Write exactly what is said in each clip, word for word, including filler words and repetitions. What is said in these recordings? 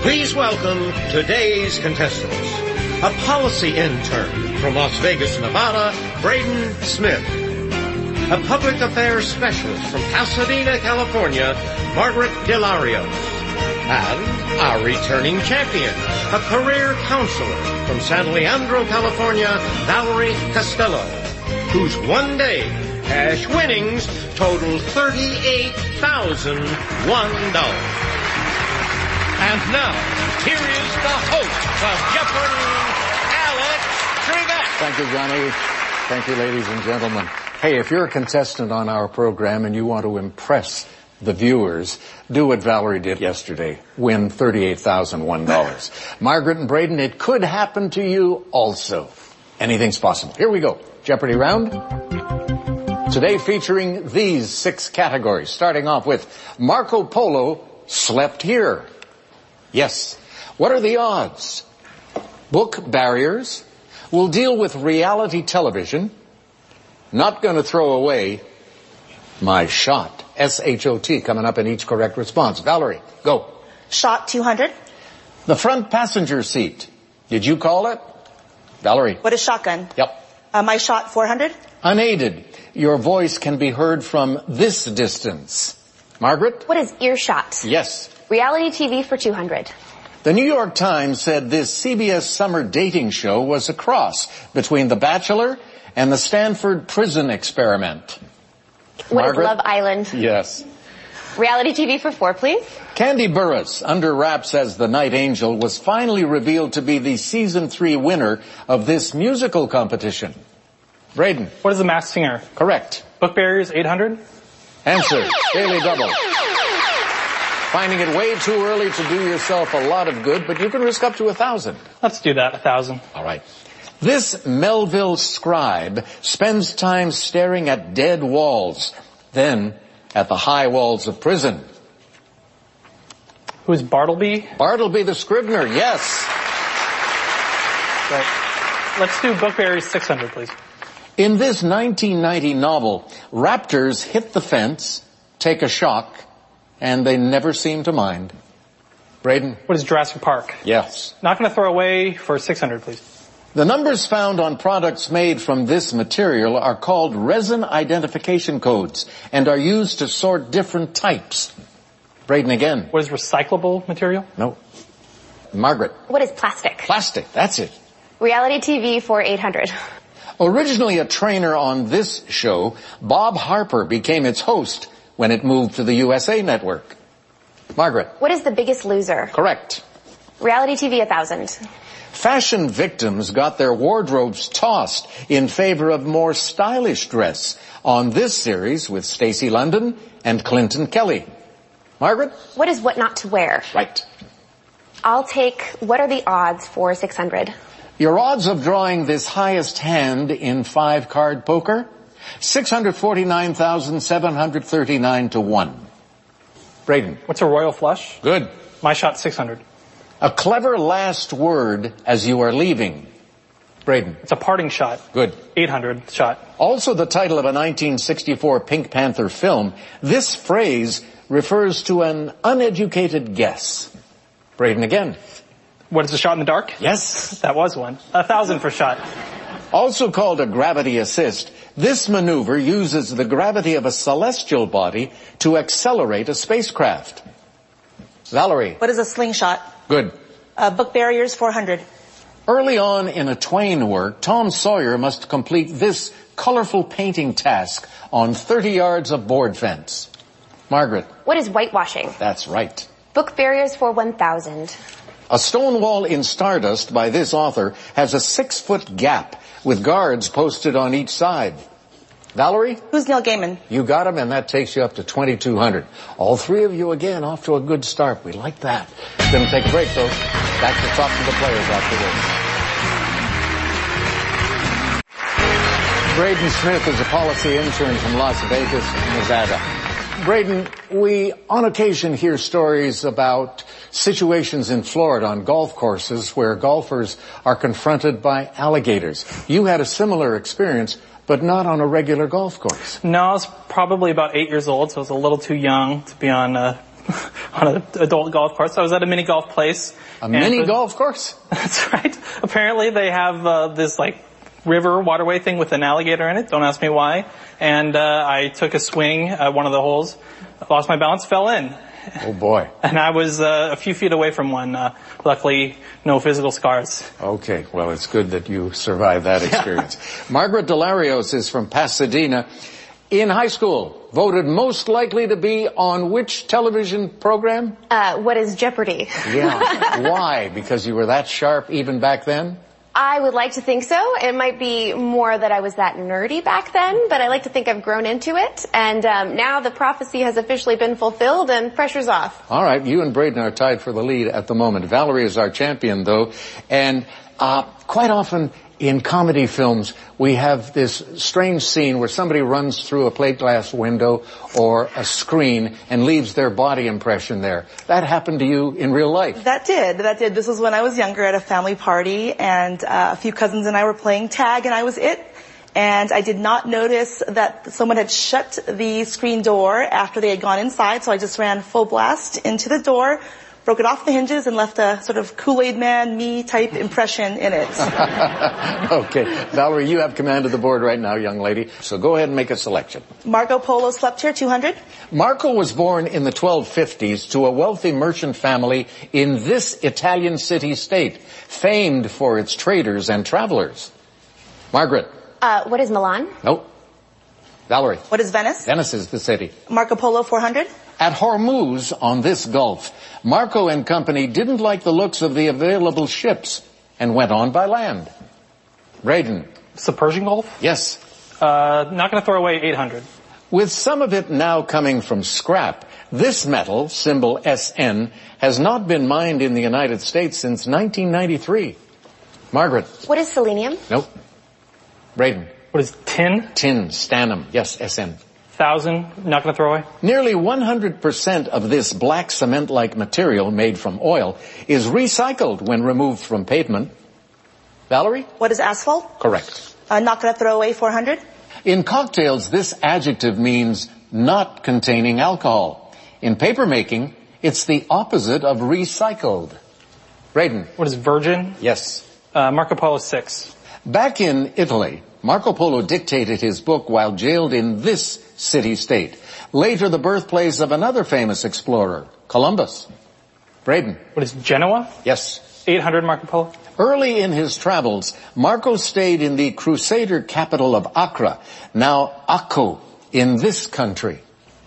Please welcome today's contestants. A policy intern from Las Vegas, Nevada, Braden Smith. A public affairs specialist from Pasadena, California, Margaret Delarios. And our returning champion, a career counselor from San Leandro, California, Valerie Costello, whose one-day cash winnings total thirty-eight thousand one dollars. And now, here is the host of Jeopardy, Alex Trebek. Thank you, Johnny. Thank you, ladies and gentlemen. Hey, if you're a contestant on our program and you want to impress the viewers, do what Valerie did yesterday. Win thirty-eight thousand one dollars. Margaret and Braden, it could happen to you also. Anything's possible. Here we go. Jeopardy round. Today featuring these six categories. Starting off with Marco Polo slept here. Yes. What are the odds? Book barriers. We'll deal with reality television. Not going to throw away my shot. S H O T coming up in each correct response. Valerie, go. Shot two hundred. The front passenger seat. Did you call it? Valerie. What is shotgun? Yep. Uh, my shot four hundred. Unaided. Your voice can be heard from this distance. Margaret? What is earshot? Yes. Reality T V for two hundred. The New York Times said this C B S summer dating show was a cross between The Bachelor and the Stanford prison experiment. What Margaret? is Love Island? Yes. Reality T V for four, please. Candy Burris, under wraps as the Night Angel, was finally revealed to be the season three winner of this musical competition. Braden. What is The Masked Singer? Correct. Book barriers, eight hundred. Answer. Daily Double. Finding it way too early to do yourself a lot of good, but you can risk up to a thousand. Let's do that, a thousand. All right. This Melville scribe spends time staring at dead walls, then at the high walls of prison. Who's Bartleby? Bartleby the Scrivener, yes. Right. Let's do book barriers, six hundred, please. In this nineteen ninety novel, raptors hit the fence, take a shock, and they never seem to mind. Braden? What is Jurassic Park? Yes. Not going to throw away for six hundred, please. The numbers found on products made from this material are called resin identification codes and are used to sort different types. Braden again. What is recyclable material? No. Margaret. What is plastic? Plastic, that's it. Reality T V for eight hundred. Originally a trainer on this show, Bob Harper became its host when it moved to the U S A Network. Margaret. What is The Biggest Loser? Correct. Reality T V one thousand. Fashion victims got their wardrobes tossed in favor of more stylish dress on this series with Stacey London and Clinton Kelly. Margaret? What is What Not to Wear? Right. I'll take What Are the Odds for six hundred. Your odds of drawing this highest hand in five-card poker? six hundred forty-nine thousand seven hundred thirty-nine to one. Braden. What's a royal flush? Good. My shot, six hundred. A clever last word as you are leaving. Braden. It's a parting shot. Good. eight hundred shot. Also the title of a nineteen sixty-four Pink Panther film. This phrase refers to an uneducated guess. Braden again. What is a shot in the dark? Yes. That was one. A thousand for shot. Also called a gravity assist, this maneuver uses the gravity of a celestial body to accelerate a spacecraft. Valerie. What is a slingshot? Good. Uh, book barriers, four hundred. Early on in a Twain work, Tom Sawyer must complete this colorful painting task on thirty yards of board fence. Margaret. What is whitewashing? That's right. Book barriers for one thousand. A stone wall in Stardust by this author has a six-foot gap with guards posted on each side. Valerie? Who's Neil Gaiman? You got him, and that takes you up to twenty-two hundred. All three of you again off to a good start. We like that. Gonna take a break, though. Back to talk to the players after this. Braden Smith is a policy intern from Las Vegas, Nevada. Braden, we on occasion hear stories about situations in Florida on golf courses where golfers are confronted by alligators. You had a similar experience, but not on a regular golf course. No, I was probably about eight years old, so I was a little too young to be on uh, on an adult golf course. I was at a mini golf place. A mini golf course? That's right. Apparently they have uh, this like river waterway thing with an alligator in it. Don't ask me why. And uh, I took a swing at one of the holes, lost my balance, fell in. Oh boy. And I was uh, a few feet away from one. Uh, luckily, no physical scars. Okay, well, it's good that you survived that experience. Margaret Delarios is from Pasadena. In high school, voted most likely to be on which television program? Uh, what is Jeopardy? Yeah. Why? Because you were that sharp even back then? I would like to think so. It might be more that I was that nerdy back then, but I like to think I've grown into it. And um, now the prophecy has officially been fulfilled and pressure's off. All right, you and Braden are tied for the lead at the moment. Valerie is our champion, though. And uh, quite often in comedy films, we have this strange scene where somebody runs through a plate glass window or a screen and leaves their body impression there. That happened to you in real life? That did. That did. This was when I was younger at a family party, and uh, a few cousins and I were playing tag, and I was it. And I did not notice that someone had shut the screen door after they had gone inside, so I just ran full blast into the door, broke it off the hinges, and left a sort of Kool-Aid Man, me type impression in it. Okay. Valerie, you have command of the board right now, young lady. So go ahead and make a selection. Marco Polo slept here, two hundred. Marco was born in the twelve fifties to a wealthy merchant family in this Italian city-state, famed for its traders and travelers. Margaret. Uh, what is Milan? Nope. Valerie. What is Venice? Venice is the city. Marco Polo, four hundred. At Hormuz on this Gulf, Marco and company didn't like the looks of the available ships and went on by land. Braden. It's the Persian Gulf? Yes. Uh, not going to throw away eight hundred. With some of it now coming from scrap, this metal, symbol S N, has not been mined in the United States since nineteen ninety-three. Margaret. What is selenium? Nope. Braden. What is tin? Tin, stannum, yes, S N. Thousand, not going to throw away. Nearly one hundred percent of this black cement-like material made from oil is recycled when removed from pavement. Valerie? What is asphalt? Correct. Uh, not going to throw away, four hundred. In cocktails, this adjective means not containing alcohol. In papermaking, it's the opposite of recycled. Braden? What is virgin? Yes. Uh, Marco Polo six. Back in Italy, Marco Polo dictated his book while jailed in this city-state. Later, the birthplace of another famous explorer, Columbus. Braden. What is Genoa? Yes. eight hundred Marco Polo. Early in his travels, Marco stayed in the Crusader capital of Accra, now Akko, in this country.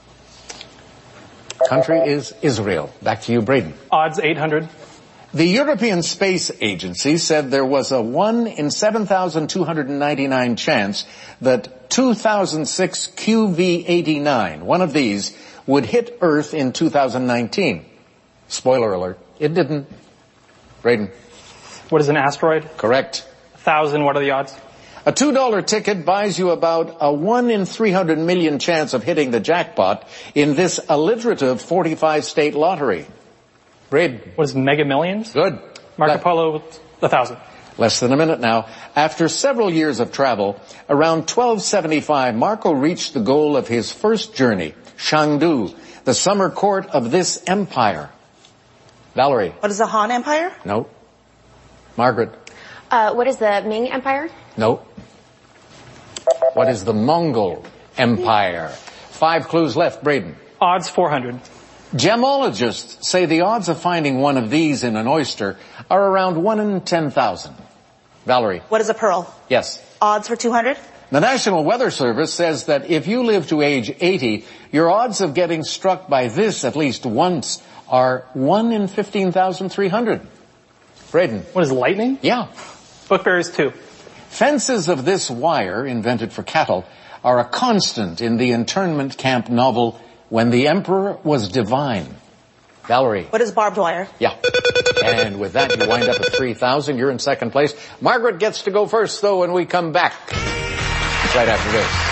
Country is Israel. Back to you, Braden. Odds eight hundred. The European Space Agency said there was a one in seven thousand two hundred ninety-nine chance that two thousand six Q V eighty-nine, one of these, would hit Earth in two thousand nineteen. Spoiler alert, it didn't. Braden. What is an asteroid? Correct. A thousand, what are the odds? A two dollar ticket buys you about a one in three hundred million chance of hitting the jackpot in this alliterative forty-five state lottery. Braden. What is Mega Millions? Good. Marco Le- Polo, a thousand. Less than a minute now. After several years of travel, around twelve seventy-five, Marco reached the goal of his first journey, Chengdu, the summer court of this empire. Valerie. What is the Han Empire? No. Margaret. Uh, what is the Ming Empire? No. What is the Mongol Empire? Five clues left, Braden. Odds four hundred. Gemologists say the odds of finding one of these in an oyster are around one in ten thousand. Valerie. What is a pearl? Yes. Odds for two hundred. The National Weather Service says that if you live to age eighty, your odds of getting struck by this at least once are one in fifteen thousand three hundred. Braden. What is lightning? Yeah. Bookberries two. Fences of this wire, invented for cattle, are a constant in the internment camp novel When the Emperor Was Divine. Valerie. What is barbed wire? Yeah. And with that, you wind up at three thousand. You're in second place. Margaret gets to go first, though, when we come back. Right after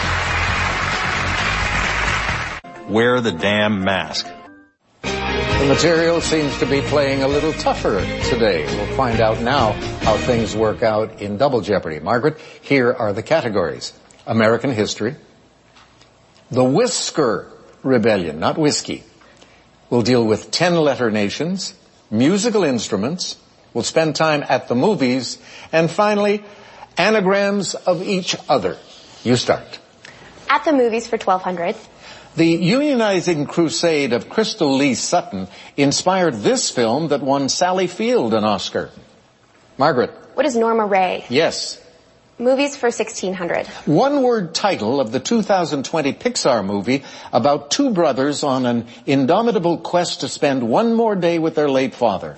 this. Wear the damn mask. The material seems to be playing a little tougher today. We'll find out now how things work out in Double Jeopardy. Margaret, here are the categories. American history. The Whisker Rebellion, not whiskey. We'll deal with ten-letter nations, musical instruments. We'll spend time at the movies. And finally, anagrams of each other. You start. At the movies for twelve hundred. The unionizing crusade of Crystal Lee Sutton inspired this film that won Sally Field an Oscar. Margaret. What is Norma Ray? Yes. Movies for sixteen hundred. One-word title of the two thousand twenty Pixar movie about two brothers on an indomitable quest to spend one more day with their late father.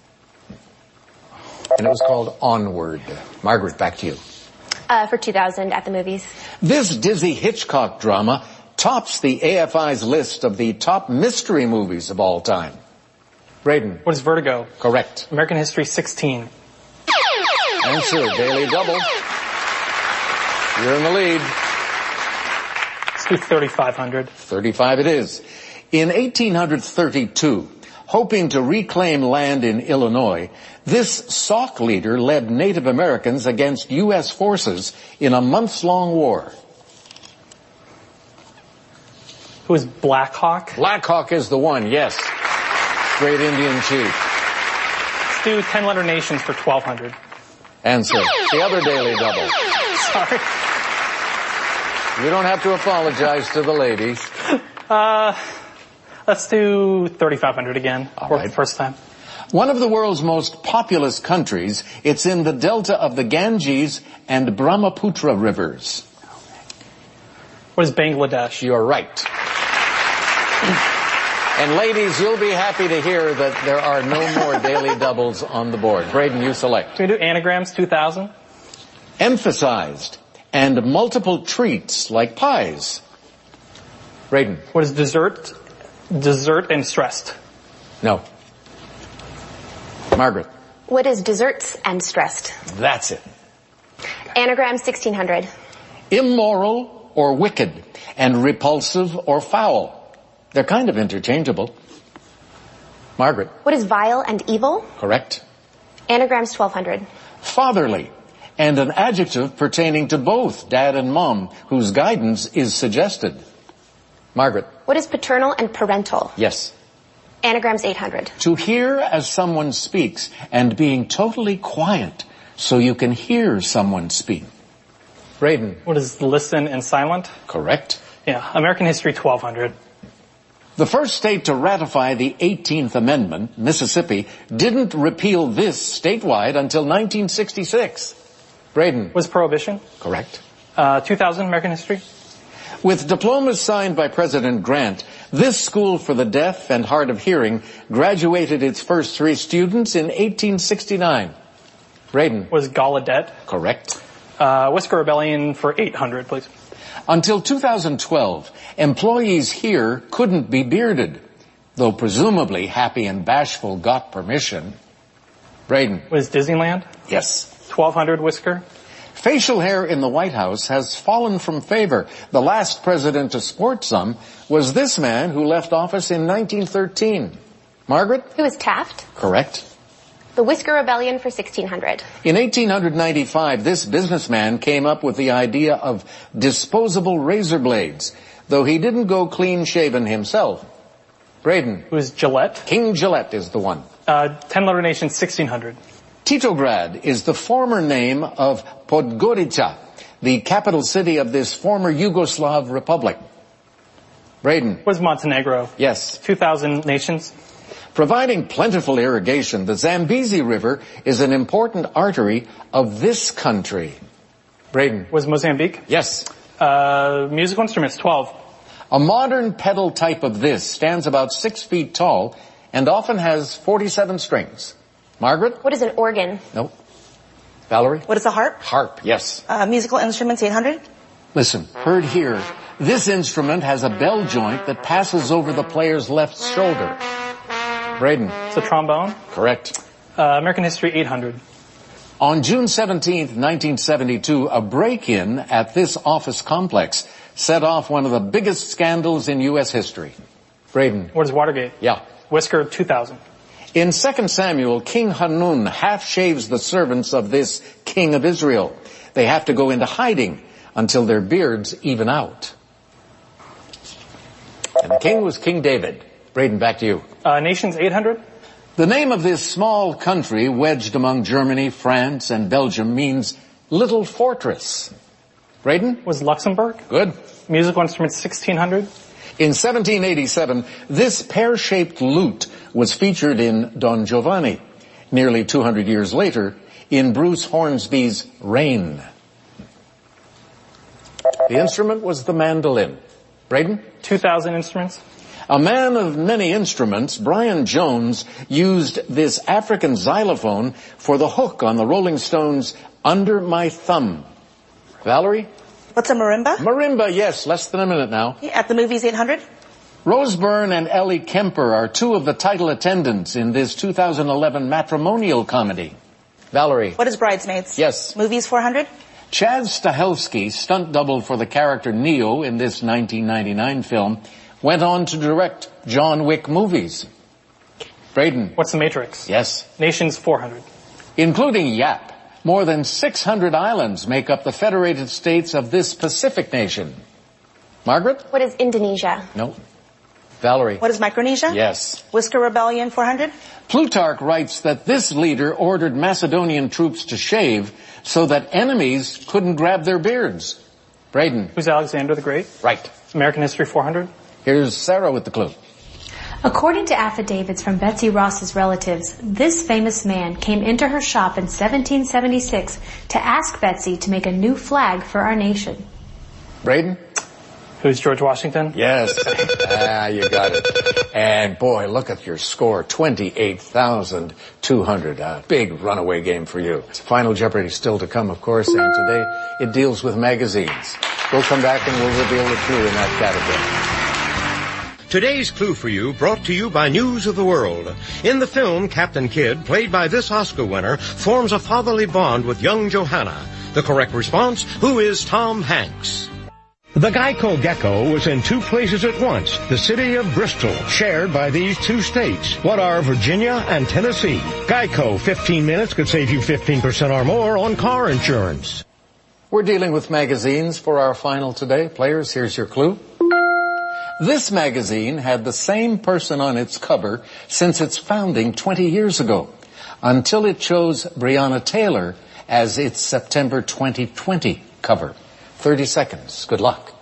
And it was called Onward. Margaret, back to you. Uh, for two thousand at the movies. This dizzy Hitchcock drama tops the A F I's list of the top mystery movies of all time. Braden. What is Vertigo? Correct. American History sixteen. Answer, Daily Double. You're in the lead. Let's do thirty-five hundred. thirty-five it is. In eighteen thirty-two, hoping to reclaim land in Illinois, this Sauk leader led Native Americans against U S forces in a months-long war. Who is Black Hawk? Black Hawk is the one, yes. Great Indian chief. Let's do ten-letter nations for twelve hundred. Answer, the other Daily Double. Sorry. You don't have to apologize to the ladies. Uh, let's do thirty-five hundred again. All for right. the first time. One of the world's most populous countries, it's in the delta of the Ganges and Brahmaputra rivers. What is Bangladesh? You're right. And ladies, you'll be happy to hear that there are no more Daily Doubles on the board. Braden, you select. Can we do anagrams two thousand? Emphasized and multiple treats like pies. Braden. What is dessert? Dessert and stressed. No. Margaret. What is desserts and stressed? That's it. Anagram sixteen hundred. Immoral or wicked, and repulsive or foul. They're kind of interchangeable. Margaret. What is vile and evil? Correct. Anagrams twelve hundred. Fatherly, and an adjective pertaining to both dad and mom, whose guidance is suggested. Margaret. What is paternal and parental? Yes. Anagrams eight hundred. To hear as someone speaks and being totally quiet so you can hear someone speak. Braden. What is listen and silent? Correct. Yeah, American History twelve hundred. The first state to ratify the eighteenth Amendment, Mississippi, didn't repeal this statewide until nineteen sixty-six. Braden. Was Prohibition? Correct. Uh, two thousand American History? With diplomas signed by President Grant, this school for the deaf and hard of hearing graduated its first three students in eighteen sixty-nine. Braden. Was Gallaudet? Correct. Uh, Whisker Rebellion for eight hundred, please. Until two thousand twelve, employees here couldn't be bearded, though presumably Happy and Bashful got permission. Braden. Was Disneyland? Yes. twelve hundred Whisker? Facial hair in the White House has fallen from favor. The last president to sport some was this man who left office in nineteen thirteen. Margaret? Who is Taft? Correct. The Whisker Rebellion for sixteen hundred. In eighteen ninety-five, this businessman came up with the idea of disposable razor blades, though he didn't go clean-shaven himself. Braden. Who is Gillette? King Gillette is the one. Uh, ten-letter nation sixteen hundred. Titograd is the former name of Podgorica, the capital city of this former Yugoslav republic. Braden. Was Montenegro? Yes. two thousand nations? Providing plentiful irrigation, the Zambezi River is an important artery of this country. Braden. Was Mozambique? Yes. Uh, musical instruments, twelve. A modern pedal type of this stands about six feet tall and often has forty-seven strings. Margaret? What is an organ? No. Valerie? What is a harp? Harp, yes. Uh, musical instruments, eight hundred. Listen, heard here, this instrument has a bell joint that passes over the player's left shoulder. Braden. It's a trombone? Correct. Uh, American History eight hundred. On June seventeenth, nineteen seventy-two, a break-in at this office complex set off one of the biggest scandals in U S history. Braden. What is Watergate? Yeah. Whisker two thousand. In Second Samuel, King Hanun half-shaves the servants of this king of Israel. They have to go into hiding until their beards even out. And the king was King David. Braden, back to you. Uh, nation's eight hundred. The name of this small country wedged among Germany, France, and Belgium means little fortress. Braden? Was Luxembourg. Good. Musical instrument sixteen hundred. In seventeen eighty-seven, this pear-shaped lute was featured in Don Giovanni. Nearly two hundred years later, in Bruce Hornsby's Rain. The instrument was the mandolin. Braden? two thousand instruments. A man of many instruments, Brian Jones used this African xylophone for the hook on the Rolling Stones' Under My Thumb. Valerie? What's a marimba? Marimba, yes, less than a minute now. At the movies eight hundred. Rose Byrne and Ellie Kemper are two of the title attendants in this two thousand eleven matrimonial comedy. Valerie? What is Bridesmaids? Yes. Movies four hundred. Chad Stahelski, stunt double for the character Neo in this nineteen ninety-nine film, went on to direct John Wick movies. Braden? What's the Matrix? Yes. Nation's four hundred. Including Yap, more than six hundred islands make up the federated states of this Pacific nation. Margaret? What is Indonesia? No. Valerie? What is Micronesia? Yes. Whisker Rebellion four hundred. Plutarch writes that this leader ordered Macedonian troops to shave so that enemies couldn't grab their beards. Braden? Who's Alexander the Great? Right. American History four hundred. Here's Sarah with the clue. According to affidavits from Betsy Ross's relatives, this famous man came into her shop in seventeen seventy-six to ask Betsy to make a new flag for our nation. Braden? Who's George Washington? Yes. Ah, you got it. And boy, look at your score, twenty-eight thousand two hundred. A big runaway game for you. Final Jeopardy still to come, of course, and today it deals with magazines. We'll come back and we'll reveal the clue in that category. Today's clue for you brought to you by News of the World. In the film, Captain Kidd, played by this Oscar winner, forms a fatherly bond with young Johanna. The correct response, who is Tom Hanks? The Geico Gecko was in two places at once, the city of Bristol, shared by these two states. What are Virginia and Tennessee? Geico, fifteen minutes could save you fifteen percent or more on car insurance. We're dealing with magazines for our final today. Players, here's your clue. This magazine had the same person on its cover since its founding twenty years ago, until it chose Breonna Taylor as its September twenty twenty cover. thirty seconds. Good luck.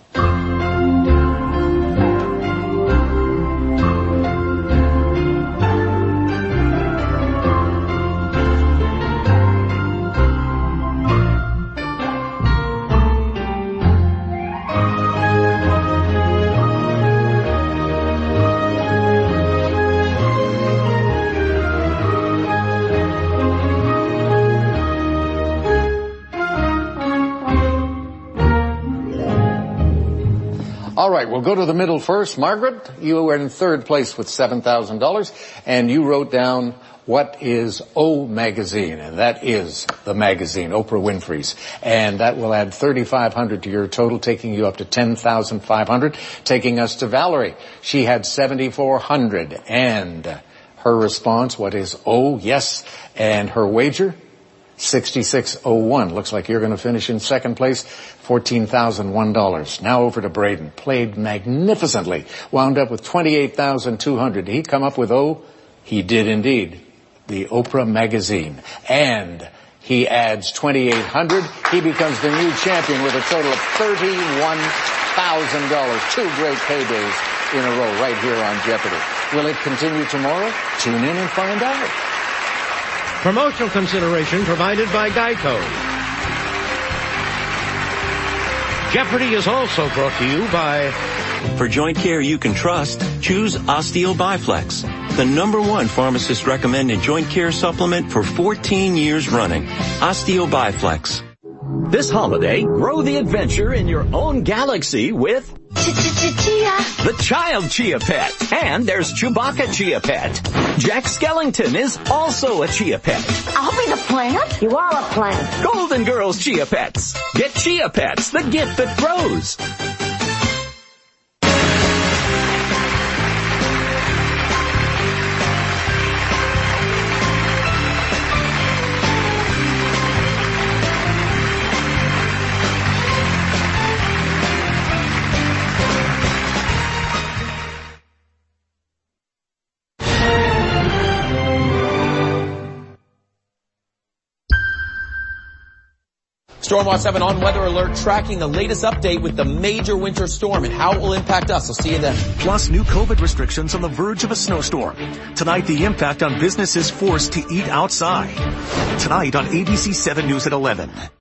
All right, we'll go to the middle first. Margaret, you were in third place with seven thousand dollars, and you wrote down what is O Magazine, and that is the magazine, Oprah Winfrey's. And that will add thirty-five hundred dollars to your total, taking you up to ten thousand five hundred dollars, taking us to Valerie. She had seventy-four hundred dollars, and her response, what is O? Yes. And her wager? sixty-six oh one. Looks like you're going to finish in second place, fourteen thousand one dollars. Now over to Braden. Played magnificently. Wound up with twenty-eight thousand two hundred. Did he come up with O? He did indeed. The Oprah Magazine. And he adds twenty-eight hundred. He becomes the new champion with a total of thirty-one thousand dollars. Two great paydays in a row right here on Jeopardy. Will it continue tomorrow? Tune in and find out. Promotional consideration provided by Geico. Jeopardy is also brought to you by... For joint care you can trust, choose Osteo Biflex, the number one pharmacist recommended joint care supplement for fourteen years running. Osteo Biflex. This holiday, grow the adventure in your own galaxy with Chia. the Child Chia Pet. And there's Chewbacca Chia Pet. Jack Skellington is also a Chia Pet. I'll be the plant. You are a plant. Golden Girls Chia Pets. Get Chia Pets, the gift that grows. Stormwatch seven on Weather Alert, tracking the latest update with the major winter storm and how it will impact us. I'll see you then. Plus new COVID restrictions on the verge of a snowstorm. Tonight, the impact on businesses forced to eat outside. Tonight on A B C seven News at eleven.